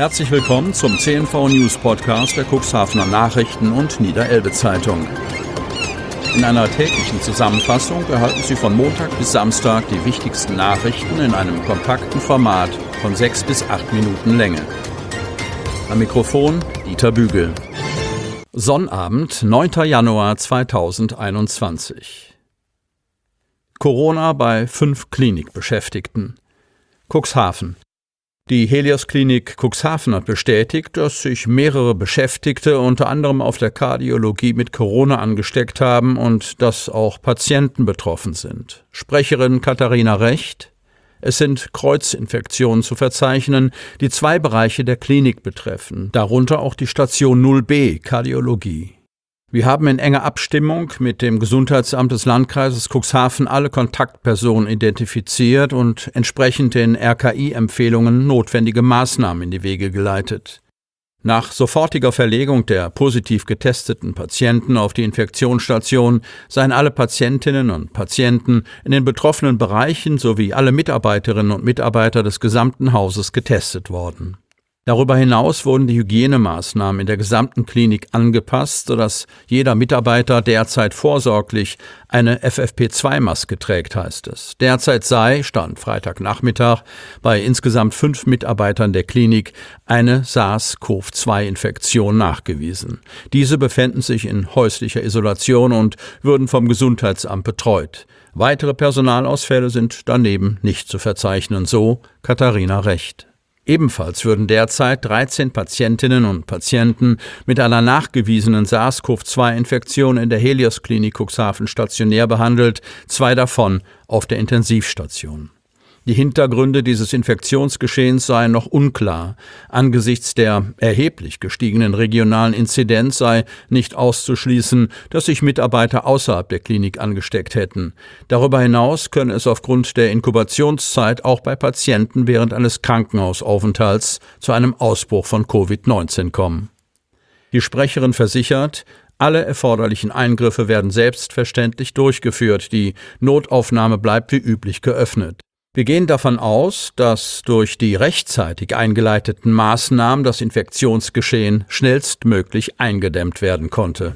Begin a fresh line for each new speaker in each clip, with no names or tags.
Herzlich willkommen zum CNV News Podcast der Cuxhavener Nachrichten und Niederelbe Zeitung. In einer täglichen Zusammenfassung erhalten Sie von Montag bis Samstag die wichtigsten Nachrichten in einem kompakten Format von 6 bis 8 Minuten Länge. Am Mikrofon Dieter Bügel. Sonnabend, 9. Januar 2021. Corona bei 5 Klinikbeschäftigten. Cuxhaven. Die Helios-Klinik Cuxhaven hat bestätigt, dass sich mehrere Beschäftigte unter anderem auf der Kardiologie mit Corona angesteckt haben und dass auch Patienten betroffen sind. Sprecherin Katharina Recht: Es sind Kreuzinfektionen zu verzeichnen, die 2 Bereiche der Klinik betreffen, darunter auch die Station 0B Kardiologie. Wir haben in enger Abstimmung mit dem Gesundheitsamt des Landkreises Cuxhaven alle Kontaktpersonen identifiziert und entsprechend den RKI-Empfehlungen notwendige Maßnahmen in die Wege geleitet. Nach sofortiger Verlegung der positiv getesteten Patienten auf die Infektionsstation seien alle Patientinnen und Patienten in den betroffenen Bereichen sowie alle Mitarbeiterinnen und Mitarbeiter des gesamten Hauses getestet worden. Darüber hinaus wurden die Hygienemaßnahmen in der gesamten Klinik angepasst, sodass jeder Mitarbeiter derzeit vorsorglich eine FFP2-Maske trägt, heißt es. Derzeit sei, Stand Freitagnachmittag, bei insgesamt 5 Mitarbeitern der Klinik eine SARS-CoV-2-Infektion nachgewiesen. Diese befänden sich in häuslicher Isolation und würden vom Gesundheitsamt betreut. Weitere Personalausfälle sind daneben nicht zu verzeichnen, so Katharina Recht. Ebenfalls würden derzeit 13 Patientinnen und Patienten mit einer nachgewiesenen SARS-CoV-2-Infektion in der Helios-Klinik Cuxhaven stationär behandelt, 2 davon auf der Intensivstation. Die Hintergründe dieses Infektionsgeschehens seien noch unklar. Angesichts der erheblich gestiegenen regionalen Inzidenz sei nicht auszuschließen, dass sich Mitarbeiter außerhalb der Klinik angesteckt hätten. Darüber hinaus könne es aufgrund der Inkubationszeit auch bei Patienten während eines Krankenhausaufenthalts zu einem Ausbruch von Covid-19 kommen. Die Sprecherin versichert, alle erforderlichen Eingriffe werden selbstverständlich durchgeführt. Die Notaufnahme bleibt wie üblich geöffnet. Wir gehen davon aus, dass durch die rechtzeitig eingeleiteten Maßnahmen das Infektionsgeschehen schnellstmöglich eingedämmt werden konnte.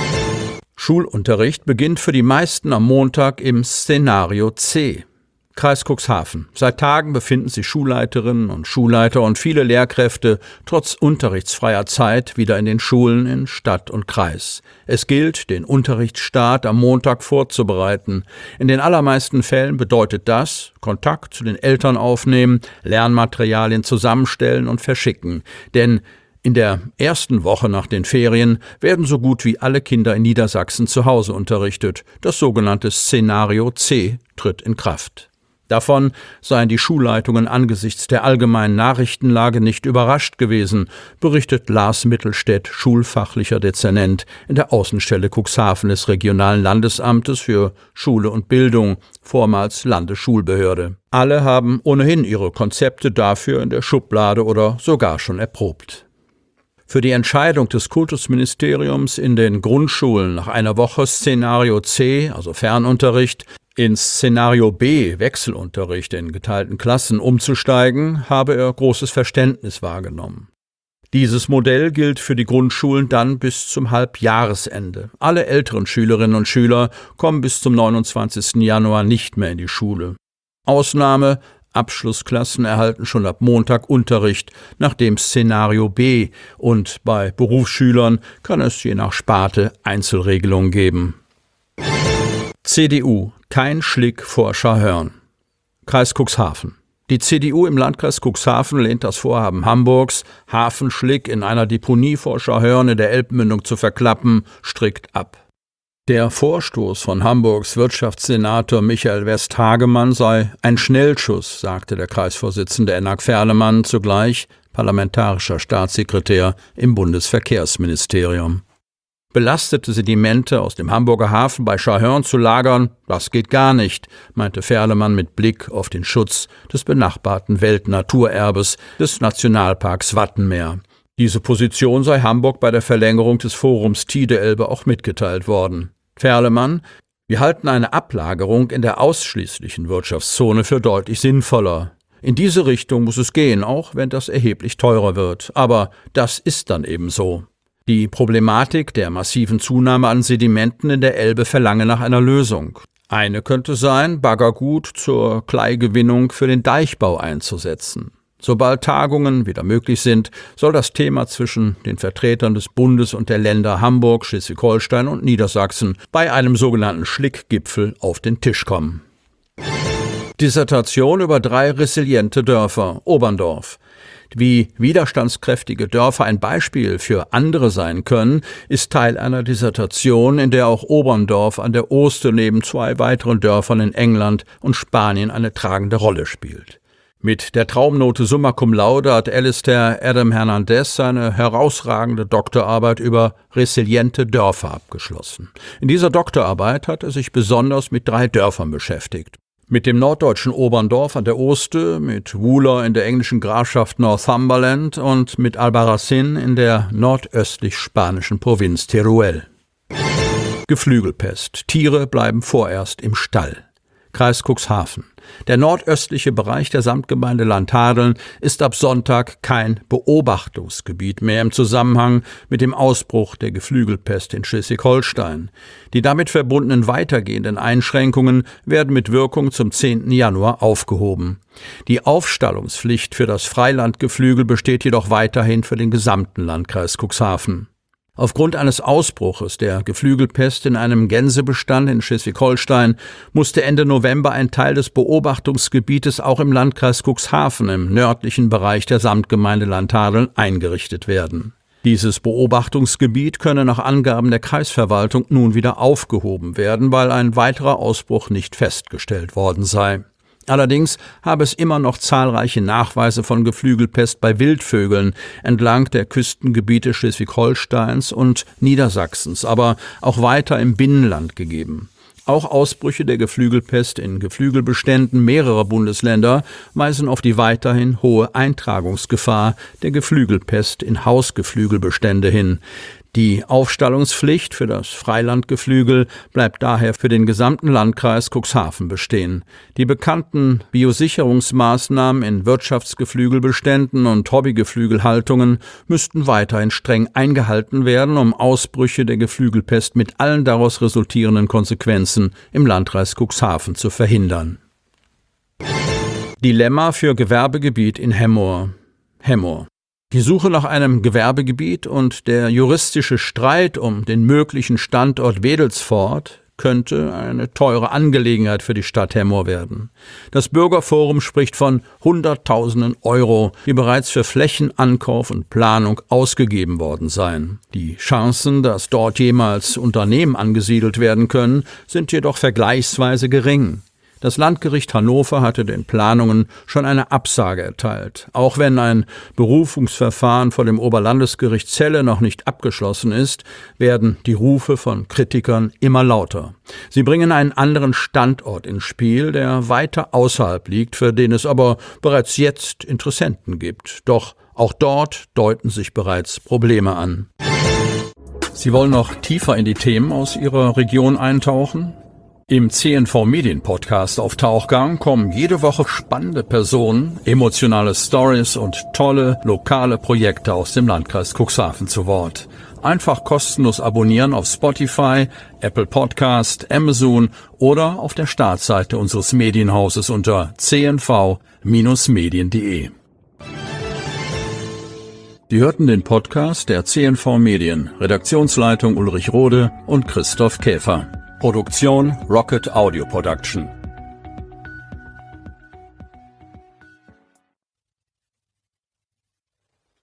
Schulunterricht beginnt für die meisten am Montag im Szenario C. Kreis Cuxhaven. Seit Tagen befinden sich Schulleiterinnen und Schulleiter und viele Lehrkräfte trotz unterrichtsfreier Zeit wieder in den Schulen in Stadt und Kreis. Es gilt, den Unterrichtsstart am Montag vorzubereiten. In den allermeisten Fällen bedeutet das Kontakt zu den Eltern aufnehmen, Lernmaterialien zusammenstellen und verschicken. Denn in der ersten Woche nach den Ferien werden so gut wie alle Kinder in Niedersachsen zu Hause unterrichtet. Das sogenannte Szenario C tritt in Kraft. Davon seien die Schulleitungen angesichts der allgemeinen Nachrichtenlage nicht überrascht gewesen, berichtet Lars Mittelstädt, schulfachlicher Dezernent in der Außenstelle Cuxhaven des Regionalen Landesamtes für Schule und Bildung, vormals Landesschulbehörde. Alle haben ohnehin ihre Konzepte dafür in der Schublade oder sogar schon erprobt. Für die Entscheidung des Kultusministeriums in den Grundschulen nach einer Woche Szenario C, also Fernunterricht, ins Szenario B, Wechselunterricht in geteilten Klassen, umzusteigen, habe er großes Verständnis wahrgenommen. Dieses Modell gilt für die Grundschulen dann bis zum Halbjahresende. Alle älteren Schülerinnen und Schüler kommen bis zum 29. Januar nicht mehr in die Schule. Ausnahme: Abschlussklassen erhalten schon ab Montag Unterricht nach dem Szenario B und bei Berufsschülern kann es je nach Sparte Einzelregelungen geben. CDU: Kein Schlick vor Scharhörn. Kreis Cuxhaven. Die CDU im Landkreis Cuxhaven lehnt das Vorhaben Hamburgs, Hafenschlick in einer Deponie vor Scharhörn in der Elbmündung zu verklappen, strikt ab. Der Vorstoß von Hamburgs Wirtschaftssenator Michael Westhagemann sei ein Schnellschuss, sagte der Kreisvorsitzende Enak Ferlemann, zugleich parlamentarischer Staatssekretär im Bundesverkehrsministerium. Belastete Sedimente aus dem Hamburger Hafen bei Scharhörn zu lagern, das geht gar nicht, meinte Ferlemann mit Blick auf den Schutz des benachbarten Weltnaturerbes des Nationalparks Wattenmeer. Diese Position sei Hamburg bei der Verlängerung des Forums Tide-Elbe auch mitgeteilt worden. Ferlemann: Wir halten eine Ablagerung in der ausschließlichen Wirtschaftszone für deutlich sinnvoller. In diese Richtung muss es gehen, auch wenn das erheblich teurer wird. Aber das ist dann eben so. Die Problematik der massiven Zunahme an Sedimenten in der Elbe verlange nach einer Lösung. Eine könnte sein, Baggergut zur Kleigewinnung für den Deichbau einzusetzen. Sobald Tagungen wieder möglich sind, soll das Thema zwischen den Vertretern des Bundes und der Länder Hamburg, Schleswig-Holstein und Niedersachsen bei einem sogenannten Schlickgipfel auf den Tisch kommen. Dissertation über 3 resiliente Dörfer, Oberndorf. Wie widerstandskräftige Dörfer ein Beispiel für andere sein können, ist Teil einer Dissertation, in der auch Oberndorf an der Oste neben 2 weiteren Dörfern in England und Spanien eine tragende Rolle spielt. Mit der Traumnote Summa Cum Laude hat Alistair Adam Hernandez seine herausragende Doktorarbeit über resiliente Dörfer abgeschlossen. In dieser Doktorarbeit hat er sich besonders mit 3 Dörfern beschäftigt. Mit dem norddeutschen Oberndorf an der Oste, mit Wooler in der englischen Grafschaft Northumberland und mit Albarracin in der nordöstlich-spanischen Provinz Teruel. Geflügelpest. Tiere bleiben vorerst im Stall. Kreis Cuxhaven. Der nordöstliche Bereich der Samtgemeinde Landhadeln ist ab Sonntag kein Beobachtungsgebiet mehr im Zusammenhang mit dem Ausbruch der Geflügelpest in Schleswig-Holstein. Die damit verbundenen weitergehenden Einschränkungen werden mit Wirkung zum 10. Januar aufgehoben. Die Aufstallungspflicht für das Freilandgeflügel besteht jedoch weiterhin für den gesamten Landkreis Cuxhaven. Aufgrund eines Ausbruches der Geflügelpest in einem Gänsebestand in Schleswig-Holstein musste Ende November ein Teil des Beobachtungsgebietes auch im Landkreis Cuxhaven im nördlichen Bereich der Samtgemeinde Landhadeln eingerichtet werden. Dieses Beobachtungsgebiet könne nach Angaben der Kreisverwaltung nun wieder aufgehoben werden, weil ein weiterer Ausbruch nicht festgestellt worden sei. Allerdings habe es immer noch zahlreiche Nachweise von Geflügelpest bei Wildvögeln entlang der Küstengebiete Schleswig-Holsteins und Niedersachsens, aber auch weiter im Binnenland gegeben. Auch Ausbrüche der Geflügelpest in Geflügelbeständen mehrerer Bundesländer weisen auf die weiterhin hohe Eintragungsgefahr der Geflügelpest in Hausgeflügelbestände hin. Die Aufstallungspflicht für das Freilandgeflügel bleibt daher für den gesamten Landkreis Cuxhaven bestehen. Die bekannten Biosicherungsmaßnahmen in Wirtschaftsgeflügelbeständen und Hobbygeflügelhaltungen müssten weiterhin streng eingehalten werden, um Ausbrüche der Geflügelpest mit allen daraus resultierenden Konsequenzen im Landkreis Cuxhaven zu verhindern. Dilemma für Gewerbegebiet in Hemmoor. Die Suche nach einem Gewerbegebiet und der juristische Streit um den möglichen Standort Wedelsfort könnte eine teure Angelegenheit für die Stadt Hemmoor werden. Das Bürgerforum spricht von Hunderttausenden Euro, die bereits für Flächenankauf und Planung ausgegeben worden seien. Die Chancen, dass dort jemals Unternehmen angesiedelt werden können, sind jedoch vergleichsweise gering. Das Landgericht Hannover hatte den Planungen schon eine Absage erteilt. Auch wenn ein Berufungsverfahren vor dem Oberlandesgericht Celle noch nicht abgeschlossen ist, werden die Rufe von Kritikern immer lauter. Sie bringen einen anderen Standort ins Spiel, der weiter außerhalb liegt, für den es aber bereits jetzt Interessenten gibt. Doch auch dort deuten sich bereits Probleme an. Sie wollen noch tiefer in die Themen aus Ihrer Region eintauchen? Im CNV Medien Podcast auf Tauchgang kommen jede Woche spannende Personen, emotionale Stories und tolle lokale Projekte aus dem Landkreis Cuxhaven zu Wort. Einfach kostenlos abonnieren auf Spotify, Apple Podcast, Amazon oder auf der Startseite unseres Medienhauses unter cnv-medien.de. Sie hörten den Podcast der CNV Medien, Redaktionsleitung Ulrich Rode und Christoph Käfer. Produktion Rocket Audio Production.